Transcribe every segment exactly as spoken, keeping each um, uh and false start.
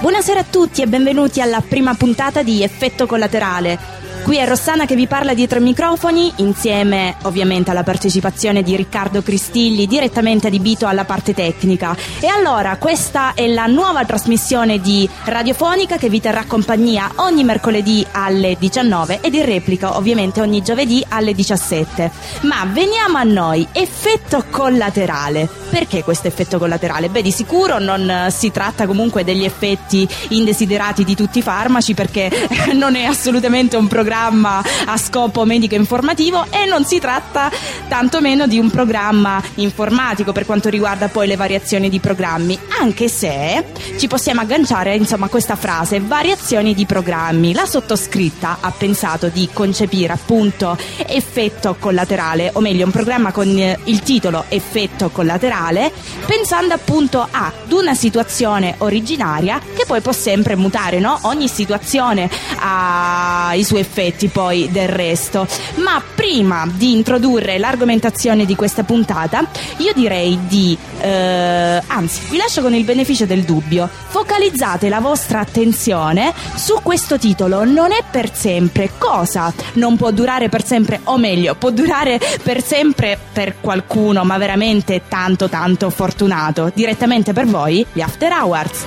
Buonasera a tutti e benvenuti alla prima puntata di Effetto Collaterale. Qui è Rossana che vi parla dietro i microfoni, insieme ovviamente alla partecipazione di Riccardo Cristilli, direttamente adibito alla parte tecnica. E allora, questa è la nuova trasmissione di Radiofonica che vi terrà compagnia ogni mercoledì alle diciannove ed in replica ovviamente ogni giovedì alle diciassette. Ma veniamo a noi, effetto collaterale. Perché questo effetto collaterale? Beh, di sicuro non si tratta comunque degli effetti indesiderati di tutti i farmaci, perché non è assolutamente un programma a scopo medico informativo e non si tratta tantomeno di un programma informatico per quanto riguarda poi le variazioni di programmi, anche se ci possiamo agganciare insomma a questa frase, variazioni di programmi. La sottoscritta ha pensato di concepire appunto effetto collaterale, o meglio un programma con il titolo effetto collaterale, pensando appunto ad una situazione originaria che poi può sempre mutare, no? Ogni situazione ha i suoi effetti poi del resto. Ma prima di introdurre l'argomentazione di questa puntata, io direi di eh, anzi vi lascio con il beneficio del dubbio. Focalizzate la vostra attenzione su questo titolo. Non è per sempre. Cosa non può durare per sempre, o meglio può durare per sempre per qualcuno, ma veramente tanto tanto fortunato? Direttamente per voi gli After Hours.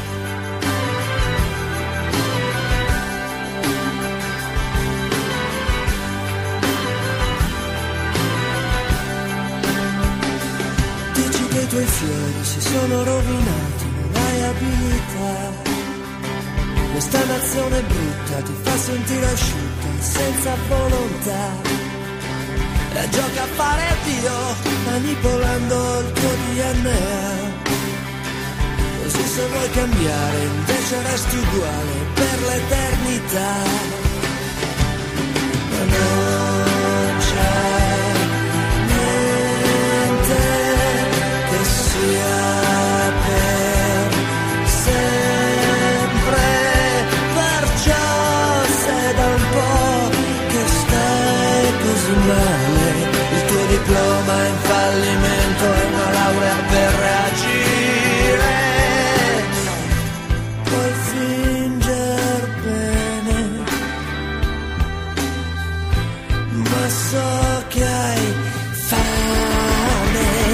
I tuoi fiori si sono rovinati, non hai abilità. Questa nazione brutta ti fa sentire asciutta, senza volontà. E gioca a fare Dio, manipolando il tuo D N A. Così se vuoi cambiare, invece resti uguale per l'eternità. Ma non c'è sia per sempre, perciò sei da un po' che stai così male. Il tuo diploma è in fallimento e una laurea per reagire. Puoi finger bene, ma so che hai fame.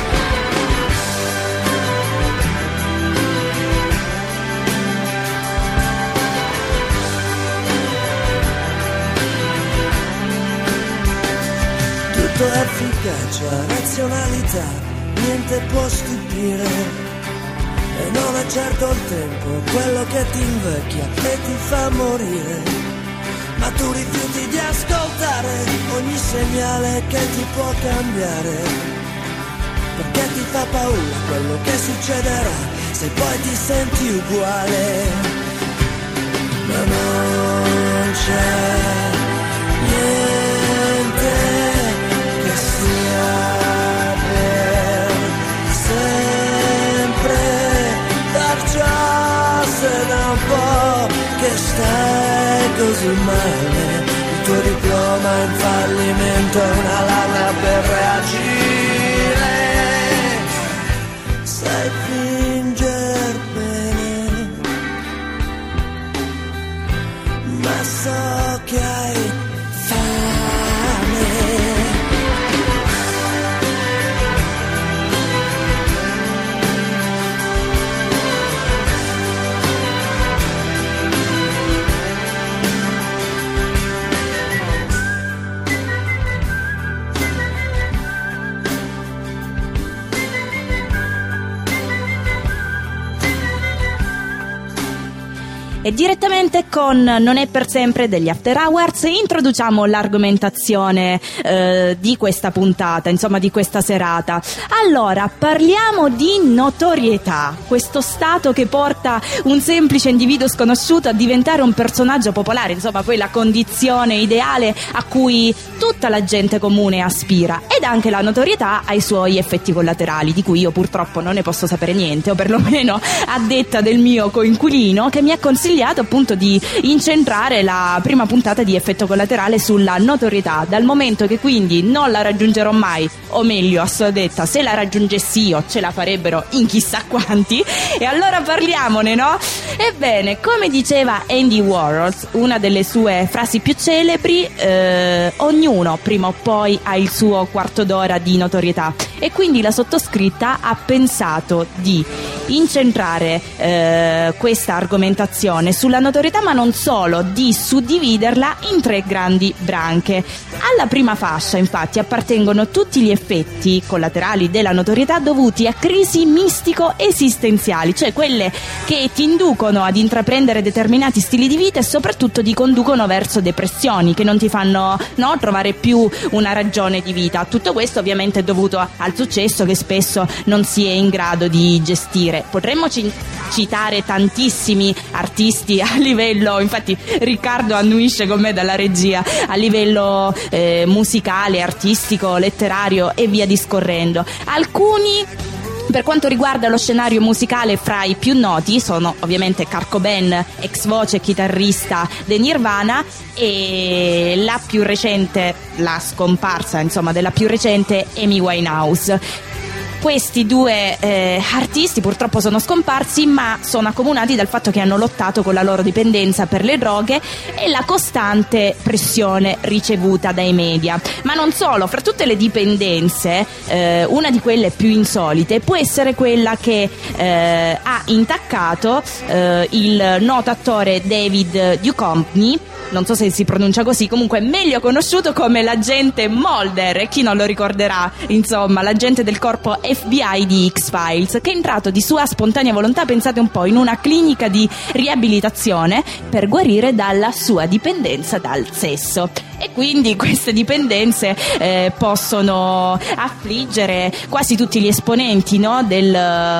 Efficacia, razionalità, niente può stupire. E non è certo il tempo quello che ti invecchia e ti fa morire. Ma tu rifiuti di ascoltare ogni segnale che ti può cambiare, perché ti fa paura quello che succederà se poi ti senti uguale. Ma non c'è niente che sia per sempre, perciò se da un po' che stai così male. Il tuo diploma è in fallimento e una laurea per reagire. Sai finger bene, ma so che hai E direttamente con Non è per sempre degli After Hours introduciamo l'argomentazione eh, di questa puntata, insomma di questa serata. Allora, parliamo di notorietà, questo stato che porta un semplice individuo sconosciuto a diventare un personaggio popolare, insomma poi la condizione ideale a cui tutta la gente comune aspira. Ed anche la notorietà ha i suoi effetti collaterali, di cui io purtroppo non ne posso sapere niente, o perlomeno a detta del mio coinquilino, che mi ha consigliato appunto di incentrare la prima puntata di Effetto Collaterale sulla notorietà, dal momento che quindi non la raggiungerò mai, o meglio a sua detta, se la raggiungessi io ce la farebbero in chissà quanti, e allora parliamone, no? Ebbene, come diceva Andy Warhol, una delle sue frasi più celebri, eh, ognuno prima o poi ha il suo quarto d'ora di notorietà, e quindi la sottoscritta ha pensato di incentrare eh, questa argomentazione sulla notorietà, ma non solo, di suddividerla in tre grandi branche. Alla prima fascia infatti appartengono tutti gli effetti collaterali della notorietà dovuti a crisi mistico-esistenziali, cioè quelle che ti inducono ad intraprendere determinati stili di vita e soprattutto ti conducono verso depressioni che non ti fanno, no, trovare più una ragione di vita. Tutto questo ovviamente è dovuto al successo che spesso non si è in grado di gestire. Potremmo c- citare tantissimi artisti a livello, infatti Riccardo annuisce con me dalla regia, a livello eh, musicale, artistico, letterario e via discorrendo. Alcuni, per quanto riguarda lo scenario musicale, fra i più noti sono ovviamente Kurt Cobain, ex voce e chitarrista dei Nirvana, e la più recente, la scomparsa insomma della più recente, Amy Winehouse. Questi due eh, artisti purtroppo sono scomparsi, ma sono accomunati dal fatto che hanno lottato con la loro dipendenza per le droghe e la costante pressione ricevuta dai media. Ma non solo, fra tutte le dipendenze, eh, una di quelle più insolite può essere quella che eh, ha intaccato eh, il noto attore David Duchovny, non so se si pronuncia così, comunque meglio conosciuto come l'agente Mulder, e chi non lo ricorderà, insomma, l'agente del corpo F B I di X-Files, che è entrato di sua spontanea volontà, pensate un po', in una clinica di riabilitazione per guarire dalla sua dipendenza dal sesso. E quindi queste dipendenze eh, possono affliggere quasi tutti gli esponenti, no, del,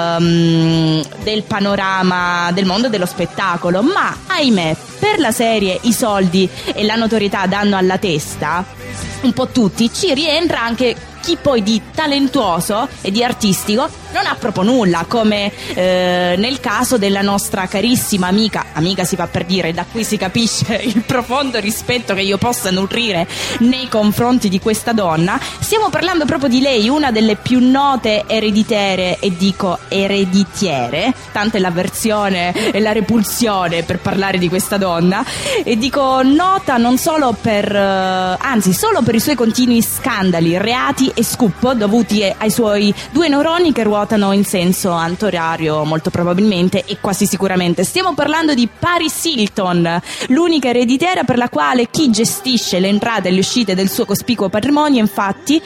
um, del panorama del mondo dello spettacolo, ma ahimè, per la serie I soldi e la notorietà danno alla testa, un po' tutti, ci rientra anche chi poi di talentuoso e di artistico non ha proprio nulla, come eh, nel caso della nostra carissima amica, amica si fa per dire, da qui si capisce il profondo rispetto che io possa nutrire nei confronti di questa donna. Stiamo parlando proprio di lei, una delle più note ereditiere, e dico ereditiere, tanta è l'avversione e la repulsione per parlare di questa donna, e dico nota non solo per, eh, anzi solo per i suoi continui scandali, reati e scoop dovuti ai suoi due neuroni che ruotano in senso antiorario, molto probabilmente e quasi sicuramente. Stiamo parlando di Paris Hilton, l'unica ereditiera per la quale chi gestisce le entrate e le uscite del suo cospicuo patrimonio, infatti,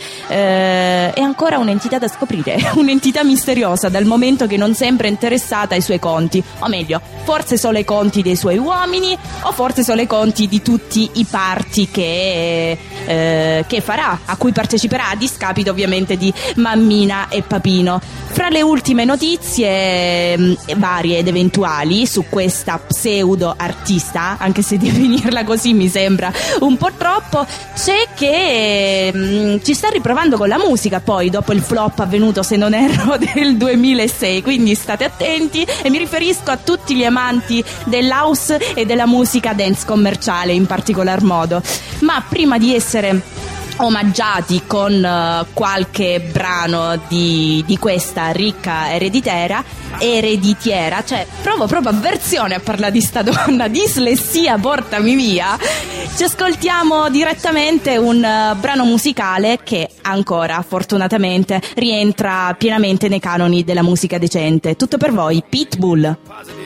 eh, è ancora un'entità da scoprire, un'entità misteriosa, dal momento che non sempre è interessata ai suoi conti, o meglio, forse solo ai conti dei suoi uomini, o forse solo ai conti di tutti i party che, eh, che farà, a cui parteciperà, a discapito ovviamente di mammina e papino. Fra le ultime notizie mh, varie ed eventuali su questa pseudo artista, anche se definirla così mi sembra un po' troppo, c'è che mh, ci sta riprovando con la musica poi dopo il flop avvenuto, se non erro, del duemilasei, quindi state attenti, e mi riferisco a tutti gli amanti dell'house e della musica dance commerciale in particolar modo. Ma prima di essere omaggiati con uh, qualche brano di, di questa ricca ereditiera, ereditiera, cioè provo proprio avversione a parlare di sta donna, dislessia, portami via. Ci ascoltiamo direttamente un uh, brano musicale che ancora fortunatamente rientra pienamente nei canoni della musica decente. Tutto per voi, Pitbull.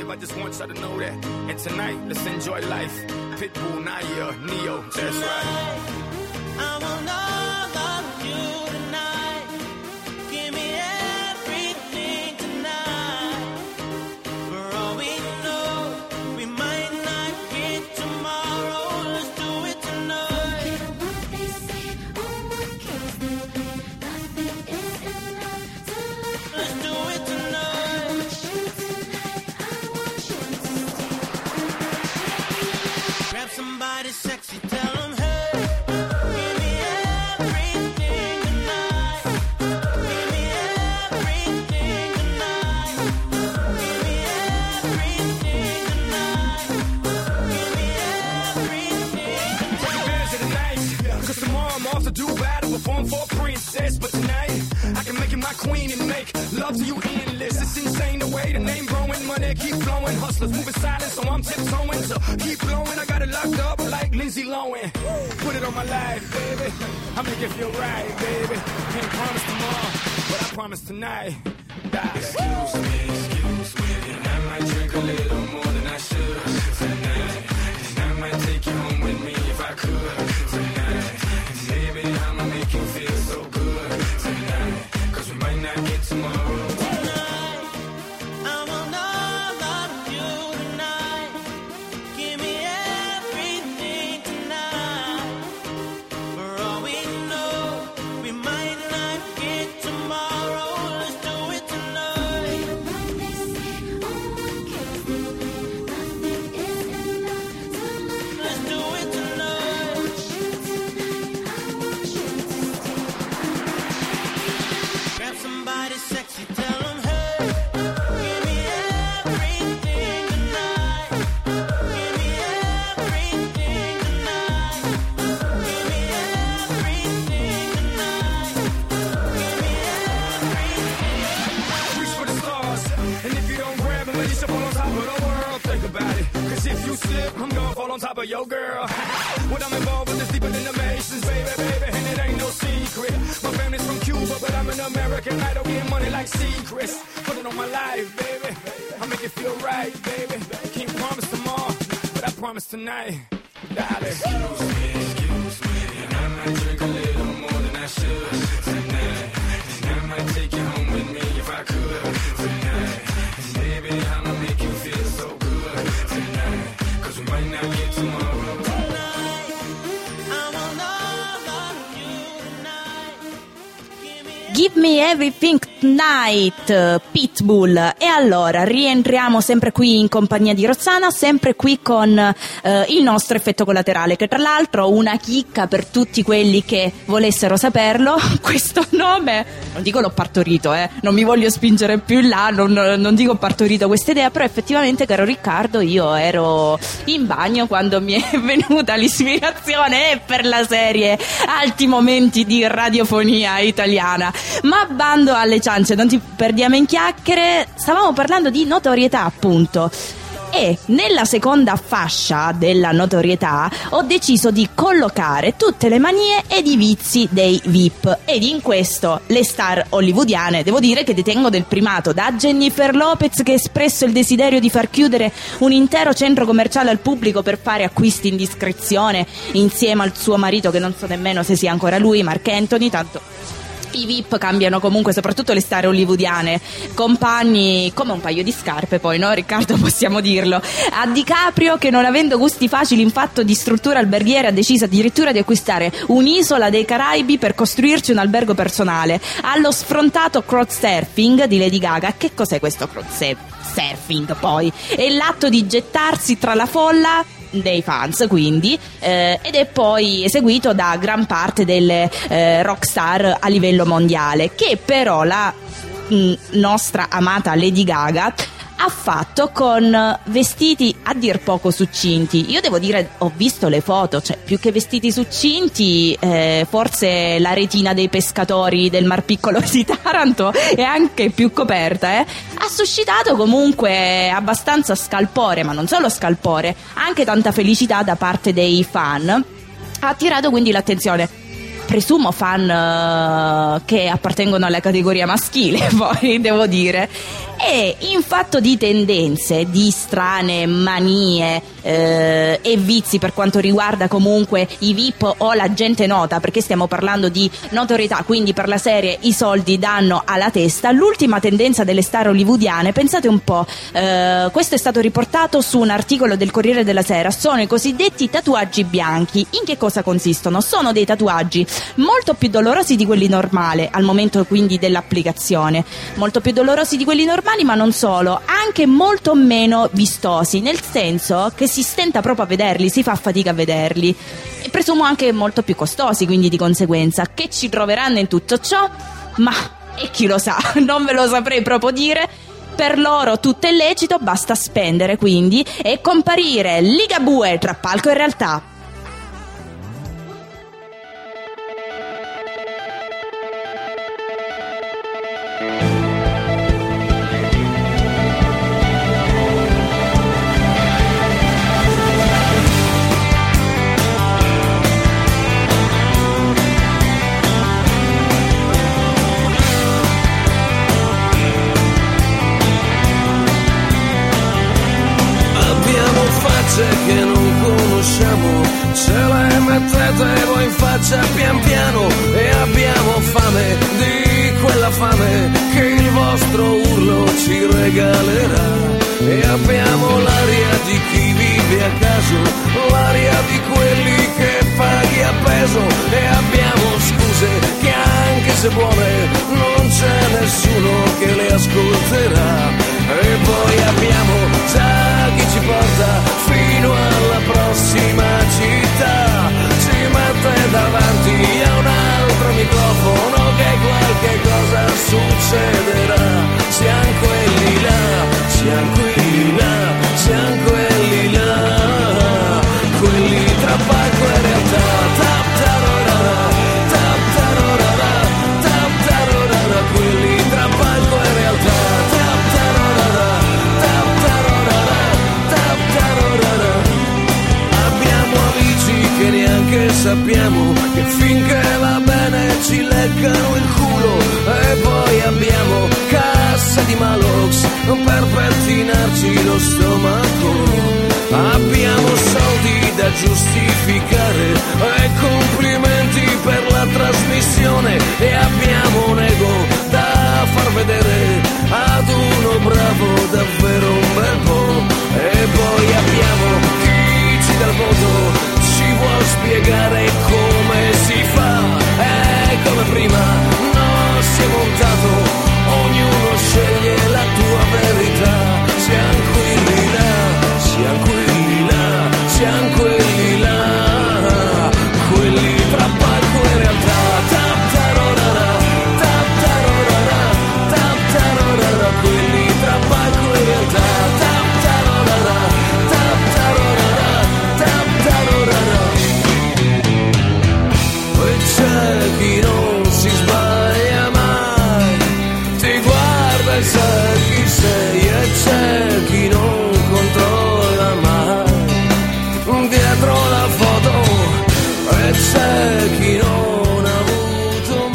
I want all of you tonight. Give me everything tonight. For all we know, we might not get tomorrow. Let's do it tonight. What they say, oh what kills them, nothing is enough to live. Let's do it tonight. I want you tonight, I want you to stay. Grab somebody sexy, tell them hey. Give me everything tonight. Cause tomorrow I'm off to do battle, perform for a princess. But tonight, I can make you my queen and make love to you endless. It's insane the way the name growing, money keep flowing. Hustlers moving silent, so I'm tiptoeing. So keep blowing, I got it locked up like Lindsay Lohan. Put it on my life, baby. I'll make it feel right, baby. Can't promise tomorrow, but I promise tonight. Die. Excuse me, excuse me, and I might drink a little more than I should tonight. And I might take you home with me if I could tonight. And baby, I'ma make you feel so good tonight. Cause we might not get tomorrow. I'm gonna fall on top of your girl. What I'm involved with is deeper than the Masons, baby, baby, and it ain't no secret. My family's from Cuba, but I'm an American idol, getting money like secrets. Put it on my life, baby. I make it feel right, baby. Can't promise tomorrow, but I promise tonight, darling. Excuse me, excuse me, and I might drink a little more than I should tonight. And I might take you home with me if I could tonight. And baby, I'ma make you feel so good tonight. Cause we might not get tomorrow. Tonight, I want all of you tonight. Give Me Everything Tonight, Pitbull. E allora rientriamo sempre qui in compagnia di Rossana, sempre qui con eh, il nostro effetto collaterale, che tra l'altro una chicca per tutti quelli che volessero saperlo. Questo nome, non dico l'ho partorito, eh, non mi voglio spingere più in là, non, non dico ho partorito questa idea, però effettivamente, caro Riccardo, io ero in bagno quando mi è venuta l'ispirazione per la serie Alti Momenti di Radiofonia Italiana. Ma bando alle ciance, non ti perdiamo in chiacchiere, stavamo parlando di notorietà, appunto. E nella seconda fascia della notorietà ho deciso di collocare tutte le manie ed i vizi dei V I P, ed in questo le star hollywoodiane devo dire che detengo del primato, da Jennifer Lopez, che ha espresso il desiderio di far chiudere un intero centro commerciale al pubblico per fare acquisti in discrezione insieme al suo marito, che non so nemmeno se sia ancora lui, Marc Anthony, tanto i V I P cambiano comunque, soprattutto le star hollywoodiane, compagni come un paio di scarpe, poi, no Riccardo, possiamo dirlo. A DiCaprio, che non avendo gusti facili in fatto di struttura alberghiera ha deciso addirittura di acquistare un'isola dei Caraibi per costruirci un albergo personale. Allo sfrontato crowdsurfing di Lady Gaga. Che cos'è questo crowdsurfing poi? È l'atto di gettarsi tra la folla dei fans, quindi eh, ed è poi eseguito da gran parte delle eh, rockstar a livello mondiale, che però la mh, nostra amata Lady Gaga ha fatto con vestiti a dir poco succinti. Io devo dire, ho visto le foto, cioè più che vestiti succinti, eh, forse la retina dei pescatori del Mar Piccolo di Taranto è anche più coperta, eh. Ha suscitato comunque abbastanza scalpore, ma non solo scalpore, anche tanta felicità da parte dei fan. Ha attirato quindi l'attenzione, presumo fan uh, che appartengono alla categoria maschile, poi devo dire. E in fatto di tendenze, di strane manie eh, e vizi per quanto riguarda comunque i V I P o la gente nota, perché stiamo parlando di notorietà, quindi per la serie i soldi danno alla testa, l'ultima tendenza delle star hollywoodiane, pensate un po', eh, questo è stato riportato su un articolo del Corriere della Sera, sono i cosiddetti tatuaggi bianchi. In che cosa consistono? Sono dei tatuaggi molto più dolorosi di quelli normali, al momento quindi dell'applicazione, molto più dolorosi di quelli normali, ma non solo, anche molto meno vistosi, nel senso che si stenta proprio a vederli, si fa fatica a vederli, e presumo anche molto più costosi, quindi di conseguenza. Che ci troveranno in tutto ciò? Ma e chi lo sa, non ve lo saprei proprio dire. Per loro tutto è lecito, basta spendere quindi e comparire Ligabue tra palco e realtà. uso l'aria di quelli che paghi a peso, e abbiamo scuse che anche se buone non c'è nessuno che le ascolterà. E poi abbiamo già chi ci porta fino alla prossima città, ci mette davanti a un altro microfono che qualche cosa succederà. Siamo quelli là, siamo quelli là, siamo quelli là, quelli tra palco e realtà. Tap tarorara, tap tarorara, tap tarorara, quelli tra palco e realtà. Tap tarorara, tap tarorara, tap tarorara. Abbiamo amici che neanche sappiamo, che finché va bene ci leccano il culo, e poi abbiamo cassa di Malox per pettinarci lo stomaco. Abbiamo soldi da giustificare e complimenti per la trasmissione, e abbiamo un ego da far vedere ad uno bravo davvero un bel po'. E poi abbiamo chi ci dà il voto, ci vuol spiegare come si fa, e come prima non si è montato, ognuno sceglie la tua verità. Siamo quelli là, siamo quelli là, siamo quelli là, quelli tra palco e realtà. Tap tarorara, tap tarorara, tap tarorara, quelli tra palco e realtà. Tap tarorara, tap tarorara, tap tarorara. E c'è chi non si sbaglia mai, ti guarda e sa chi sei, e c'è chi non controlla mai dietro la foto, e c'è chi non ha avuto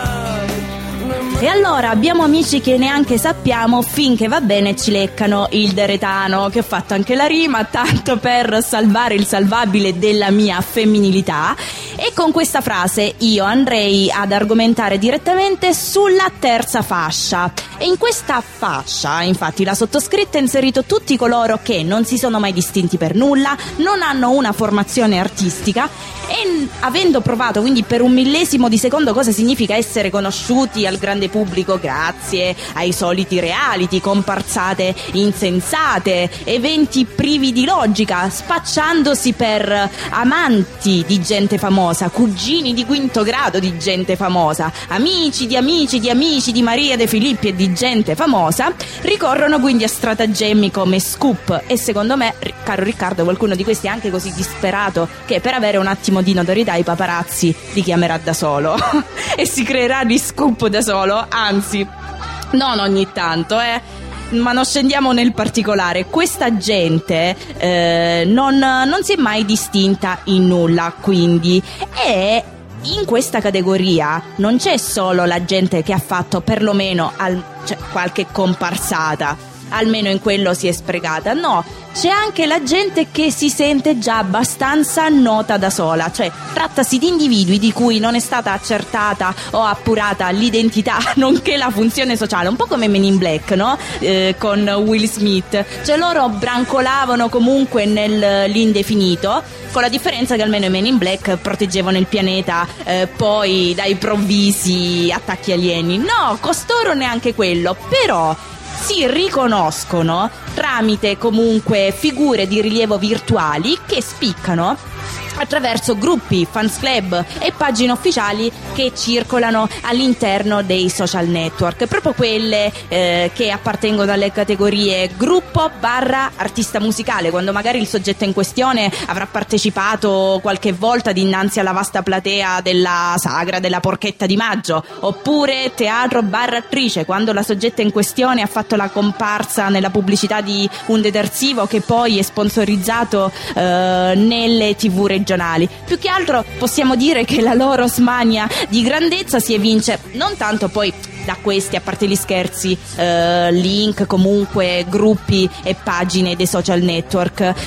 mai. E allora abbiamo amici che neanche sappiamo, finché va bene ci leccano il deretano, che ho fatto anche la rima, tanto per salvare il salvabile della mia femminilità. E con questa frase io andrei ad argomentare direttamente sulla terza fascia. E in questa fascia, infatti, la sottoscritta ha inserito tutti coloro che non si sono mai distinti per nulla, non hanno una formazione artistica, e avendo provato quindi per un millesimo di secondo cosa significa essere conosciuti al grande pubblico grazie ai soliti reality, comparsate insensate, eventi privi di logica, spacciandosi per amanti di gente famosa, cugini di quinto grado di gente famosa, amici di amici di amici di Maria De Filippi e di gente famosa, ricorrono quindi a stratagemmi come scoop. E secondo me, caro Riccardo, qualcuno di questi è anche così disperato che per avere un attimo di notorietà i paparazzi li chiamerà da solo e si creerà di scoop da solo, anzi non ogni tanto, eh ma non scendiamo nel particolare. Questa gente eh, non, non si è mai distinta in nulla, quindi, e in questa categoria non c'è solo la gente che ha fatto perlomeno al, cioè, qualche comparsata, almeno in quello si è sprecata, no, c'è anche la gente che si sente già abbastanza nota da sola, cioè trattasi di individui di cui non è stata accertata o appurata l'identità nonché la funzione sociale, un po' come Men in Black, no? Eh, con Will Smith, cioè loro brancolavano comunque nell'indefinito, con la differenza che almeno i Men in Black proteggevano il pianeta eh, poi dai provvisi attacchi alieni. No, costoro neanche quello, però si riconoscono tramite comunque figure di rilievo virtuali che spiccano attraverso gruppi, fans club e pagine ufficiali che circolano all'interno dei social network, proprio quelle eh, che appartengono alle categorie gruppo barra artista musicale, quando magari il soggetto in questione avrà partecipato qualche volta dinanzi alla vasta platea della sagra della porchetta di maggio, oppure teatro barra attrice, quando la soggetta in questione ha fatto la comparsa nella pubblicità di un detersivo che poi è sponsorizzato eh, nelle tv regionali. Più che altro possiamo dire che la loro smania di grandezza si evince non tanto poi da questi, a parte gli scherzi, eh, link, comunque gruppi e pagine dei social network, eh,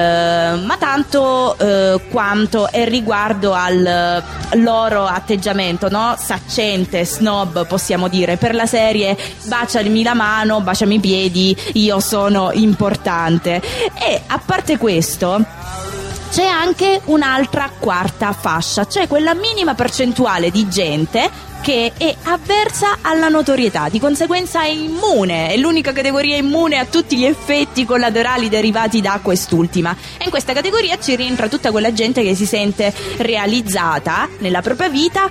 ma tanto eh, quanto è riguardo al loro atteggiamento, no? Saccente, snob, possiamo dire, per la serie baciami la mano, baciami i piedi, io sono importante. E a parte questo, c'è anche un'altra quarta fascia, cioè quella minima percentuale di gente che è avversa alla notorietà, di conseguenza è immune, è l'unica categoria immune a tutti gli effetti collaterali derivati da quest'ultima. E in questa categoria ci rientra tutta quella gente che si sente realizzata nella propria vita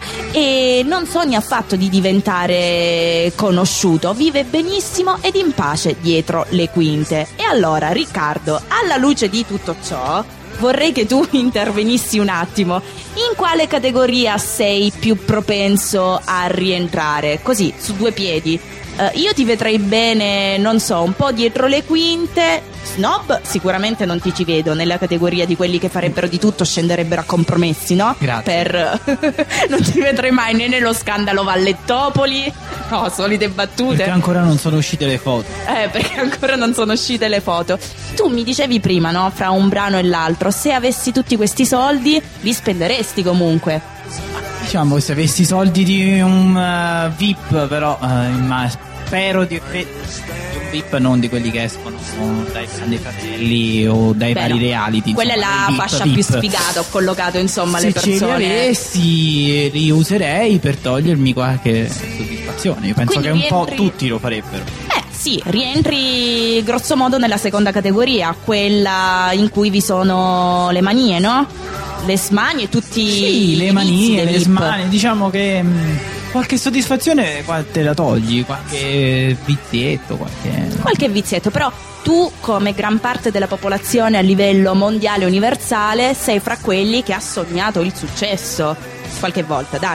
e non sogna affatto di diventare conosciuto, vive benissimo ed in pace dietro le quinte. E allora, Riccardo, alla luce di tutto ciò, vorrei che tu intervenissi un attimo. In quale categoria sei più propenso a rientrare? Così, su due piedi. Uh, io ti vedrei bene, non so, un po' dietro le quinte. Snob sicuramente non ti ci vedo nella categoria di quelli che farebbero di tutto, scenderebbero a compromessi, no? Grazie. Per non ti vedrei mai né nello scandalo Vallettopoli, no, solite battute. Perché ancora non sono uscite le foto. Eh, perché ancora non sono uscite le foto. Tu mi dicevi prima, no, fra un brano e l'altro, se avessi tutti questi soldi li spenderesti comunque. Diciamo che se avessi i soldi di un uh, V I P, però uh, ma spero di, di un V I P, non di quelli che escono dai Grandi Fratelli o dai Beh, vari no. reality. Quella insomma, è la V I P, fascia V I P. più sfigata, ho collocato insomma se le persone. Se ce li avessi li userei per togliermi qualche soddisfazione. Io penso Quindi che un rientri... po' tutti lo farebbero. Eh sì, rientri grosso modo nella seconda categoria, quella in cui vi sono le manie, no? Le smanie, tutti sì, i le manie, le V I P. smanie, diciamo che mh, qualche soddisfazione qua te la togli, qualche vizietto, qualche... qualche vizietto, però tu come gran parte della popolazione a livello mondiale universale sei fra quelli che ha sognato il successo qualche volta, dai.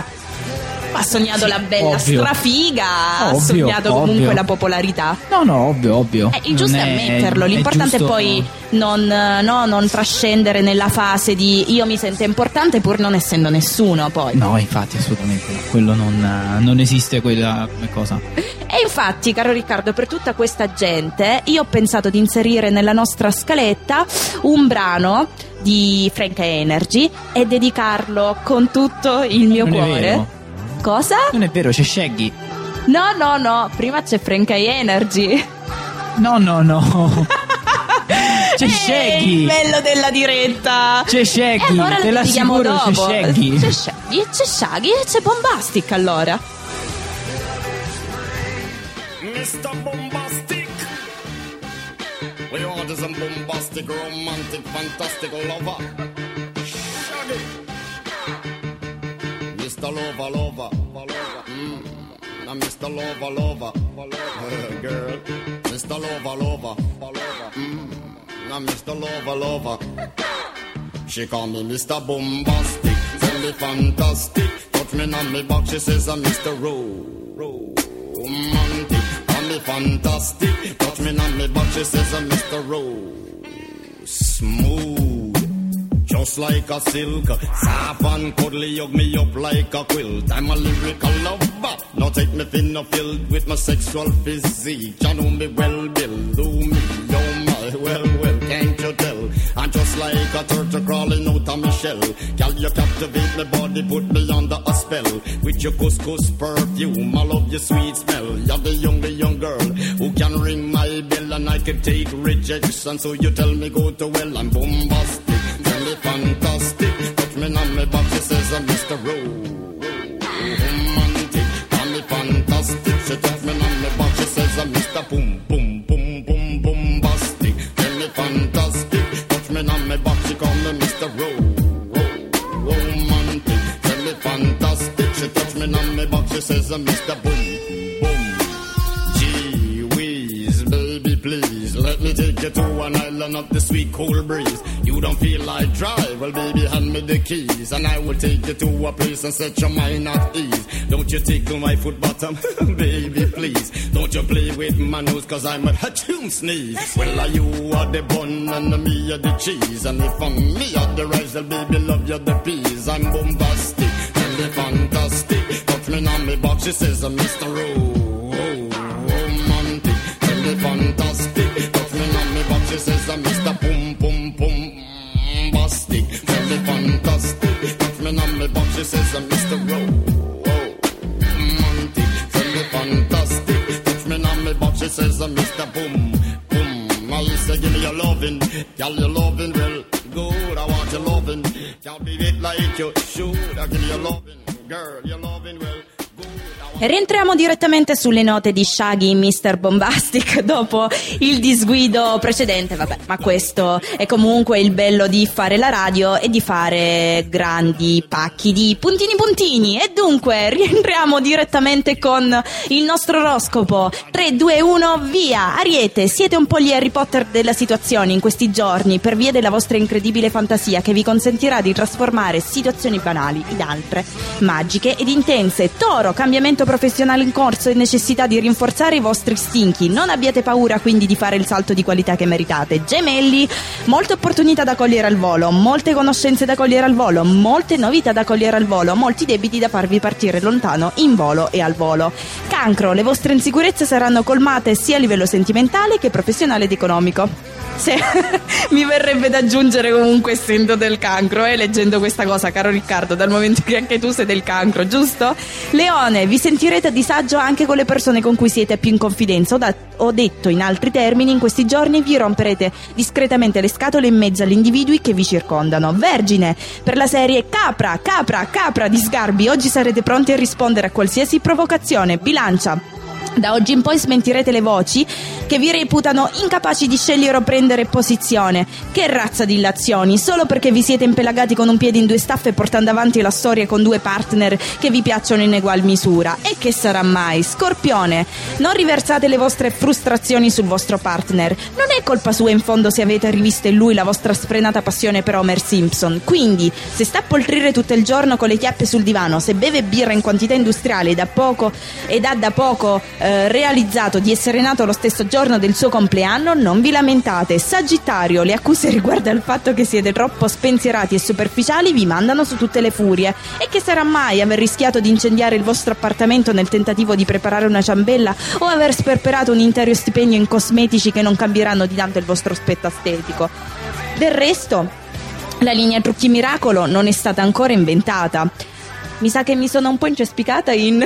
Ha sognato sì, la bella ovvio. strafiga, ha ovvio, sognato ovvio. comunque la popolarità. No, no, ovvio, ovvio. Eh, il giusto è, è ammetterlo, l'importante è, giusto... è poi non, no, non trascendere nella fase di io mi sento importante pur non essendo nessuno poi. No, infatti assolutamente no, quello non, non esiste quella come cosa. E infatti, caro Riccardo, per tutta questa gente io ho pensato di inserire nella nostra scaletta un brano di Frank Energy e dedicarlo con tutto il mio non cuore. È vero. Cosa? Non è vero, c'è Shaggy. No, no, no, prima c'è Frank Energy. No, no, no. C'è Ehi, Shaggy. il bello della diretta. C'è Shaggy, e allora te l'assicuro l'assicuro, dopo. c'è Shaggy. C'è Shaggy, c'è Shaggy e c'è Bombastic allora. mister Bombastic, we want some bombastic, romantic, fantastic lover. Shaggy. mister Lover, lover, lover. Mm. Now mister Lover, lover, lover. Girl. mister Lover, lover, lover. Mm. Now mister Lover, lover. She call me mister Bombastic, tell me fantastic. Touch me on me back, she says I'm mister Ro, Ro, romantic. Call me fantastic, touch me on me back, she says I'm mister Ro, smooth. Just like a silk, soft and cuddly, hug me up like a quilt. I'm a lyrical lover, now take me thin or filled with my sexual physique. You know me well, Bill, do me, oh my, well, well, can't you tell? I'm just like a turtle crawling out of my shell. Girl, you captivate my body, put me under a spell. With your couscous perfume, I love your sweet smell. You're the young, the young girl who can ring my bell and I can take rejection. So you tell me go to well, I'm bombastic. Fantastic, touch me on me back, she says I'm mister Ro, romantic. Call me fantastic, she touch me on me back, she says I'm mister Boom, boom, boom, boom, bombastic. Tell me fantastic, touch me on me back, she call me mister Ro, romantic. Tell me fantastic, she touch me on me back, she says I'm mister Boom, boom. Gee whiz, baby please, let me take you to an island of the sweet cool breeze. You don't feel like drive, well baby hand me the keys and I will take you to a place and set your mind at ease. Don't you tickle my foot bottom, baby please. Don't you play with my nose cause I'm a hatchoon sneeze. Well are you are the bun and me are the cheese. And if I'm me are the rice, well baby love you the peas. I'm bombastic, tell me fantastic. Touch me on me box, she says I'm mister Ro, romantic. Tell me fantastic, touch me on me box, she says I'm mister Boom, boom, boom. Bombastic, tell me fantastic. Touch me on me box, she says I'm mister Ro, romantic. Tell me fantastic. Touch me on me box, she says I'm mister Boom, boom. I say give me your lovin', girl, your lovin' well good. I want your Can't beat it like you should. I give you loving, girl, you're loving well. E rientriamo direttamente sulle note di Shaggy mister Bombastic dopo il disguido precedente. Vabbè, ma questo è comunque il bello di fare la radio e di fare grandi pacchi di puntini puntini. E dunque rientriamo direttamente con il nostro oroscopo. Tre, due, uno, via! Ariete, siete un po' gli Harry Potter della situazione in questi giorni per via della vostra incredibile fantasia che vi consentirà di trasformare situazioni banali in altre magiche ed intense. Toro, cambiamento professionale in corso e necessità di rinforzare i vostri istinti. Non abbiate paura quindi di fare il salto di qualità che meritate. Gemelli, molte opportunità da cogliere al volo, molte conoscenze da cogliere al volo, molte novità da cogliere al volo, molti debiti da farvi partire lontano in volo e al volo. Cancro, le vostre insicurezze saranno colmate sia a livello sentimentale che professionale ed economico. Se, mi verrebbe da aggiungere comunque, essendo del cancro e eh, leggendo questa cosa, caro Riccardo, dal momento che anche tu sei del cancro, giusto? Leone, vi sentirete a disagio anche con le persone con cui siete più in confidenza, o, da, o detto in altri termini, in questi giorni vi romperete discretamente le scatole in mezzo agli individui che vi circondano. Vergine, per la serie capra, capra, capra di Sgarbi, oggi sarete pronti a rispondere a qualsiasi provocazione. Bilancia, da oggi in poi smentirete le voci che vi reputano incapaci di scegliere o prendere posizione. Che razza di illazioni, solo perché vi siete impelagati con un piede in due staffe portando avanti la storia con due partner che vi piacciono in egual misura. E che sarà mai? Scorpione, non riversate le vostre frustrazioni sul vostro partner. Non è colpa sua in fondo se avete rivisto in lui la vostra sfrenata passione per Homer Simpson. Quindi, se sta a poltrire tutto il giorno con le chiappe sul divano, se beve birra in quantità industriali e da poco ed ha da poco eh, realizzato di essere nato lo stesso giorno del suo compleanno, non vi lamentate. Sagittario, le accuse riguardo al fatto che siete troppo spensierati e superficiali vi mandano su tutte le furie. E che sarà mai aver rischiato di incendiare il vostro appartamento nel tentativo di preparare una ciambella o aver sperperato un intero stipendio in cosmetici che non cambieranno di tanto il vostro aspetto estetico. Del resto, la linea trucchi miracolo non è stata ancora inventata. Mi sa che mi sono un po' incespicata in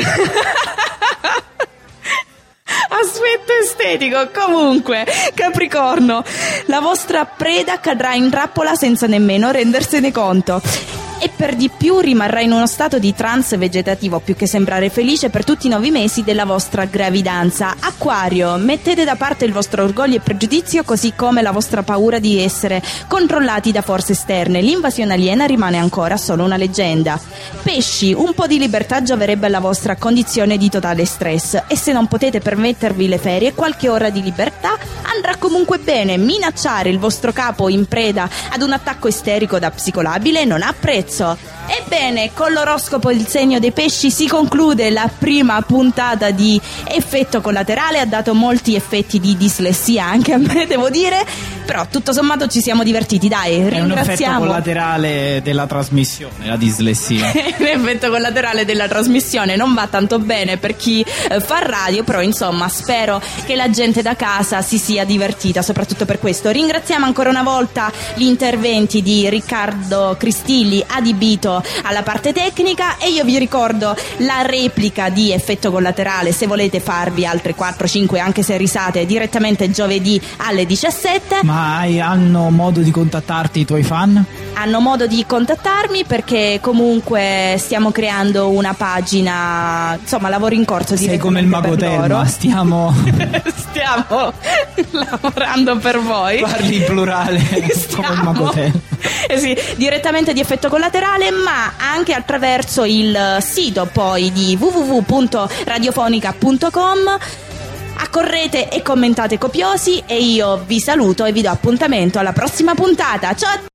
aspetto estetico. Comunque, Capricorno, la vostra preda cadrà in trappola senza nemmeno rendersene conto. E per di più rimarrà in uno stato di trance vegetativo più che sembrare felice per tutti i nove mesi della vostra gravidanza. Acquario, mettete da parte il vostro orgoglio e pregiudizio, così come la vostra paura di essere controllati da forze esterne. L'invasione aliena rimane ancora solo una leggenda. Pesci, un po' di libertà gioverebbe alla vostra condizione di totale stress, e se non potete permettervi le ferie, qualche ora di libertà andrà comunque bene. Minacciare il vostro capo in preda ad un attacco isterico da psicolabile non ha prezzo. Ebbene, con l'oroscopo il segno dei pesci si conclude la prima puntata di Effetto Collaterale. Ha dato molti effetti di dislessia anche a me, devo dire, però tutto sommato ci siamo divertiti, dai. Ringraziamo. È un effetto collaterale della trasmissione, la dislessia. L'effetto collaterale della trasmissione non va tanto bene per chi eh, fa radio, però insomma spero che la gente da casa si sia divertita, soprattutto per questo. Ringraziamo ancora una volta gli interventi di Riccardo Cristilli, adibito alla parte tecnica, e io vi ricordo la replica di Effetto Collaterale, se volete farvi altre quattro cinque anche se risate, direttamente giovedì alle diciassette. Ma hai, hanno modo di contattarti i tuoi fan? Hanno modo di contattarmi perché comunque stiamo creando una pagina, insomma lavoro in corso. Sei come il Mago Telma, stiamo stiamo lavorando per voi. Parli in plurale stiamo, come il Mago Telma. Eh sì, direttamente di Effetto Collaterale, ma anche attraverso il sito poi di w w w punto radiofonica punto com. Accorrete e commentate copiosi, e io vi saluto e vi do appuntamento alla prossima puntata. Ciao a